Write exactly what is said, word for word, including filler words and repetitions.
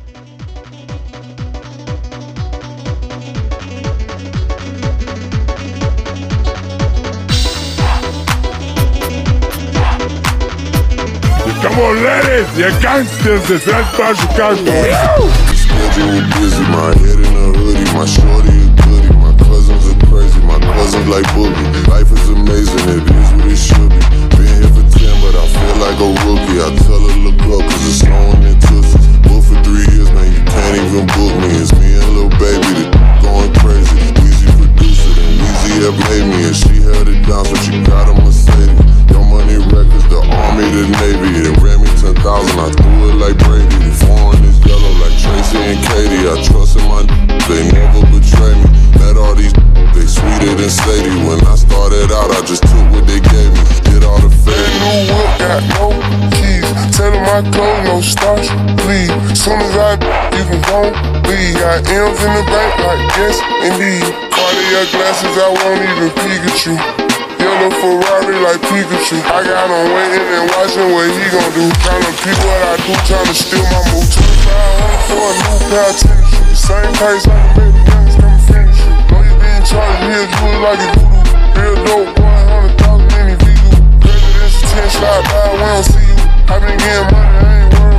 Estamos ready, you gangsters, the French Magic Gangsters. Schedule busy, my head in a hoodie, my shorty a goodie, my cousins are crazy, my cousins like boogie. Life is amazing, it is what it should be. Been here for ten, but I feel like a rookie. I tell her look up, cause it's snowing in Tussies. Booked for three years, man, you can't even book me. It's me and Lil Baby, the going crazy. Weezy produced it, and Weezy have made me, and she held it down, so she got a Mercedes. Your Money Records, the Army, the Navy. They ran me ten thousand, I threw it like Brady. The foreign is yellow like Tracy and Katie. I trust in my they never betray me. Met all these they sweeter than Sadie. When I started out, I just took what they gave me. Did all the fake. New whip, got no keys. Tell them my clothes, no starch, please. Soon as I you can go leave. Got M's in the bank, like yes, indeed. Cartier glasses, I won't even peek at you. Yellow Ferrari like Pikachu. I got him waiting and watching what he gon' do. Tryna peep what I do, tryna steal my move. twenty-five hundred for a new pair of tennis shoes. Same price I can make the youngest come finish you. Know you being charged here, you look like a voodoo. Real dope, one hundred thousand in the V U. President's ten slide by, we don't see you. I been getting money, I ain't worried.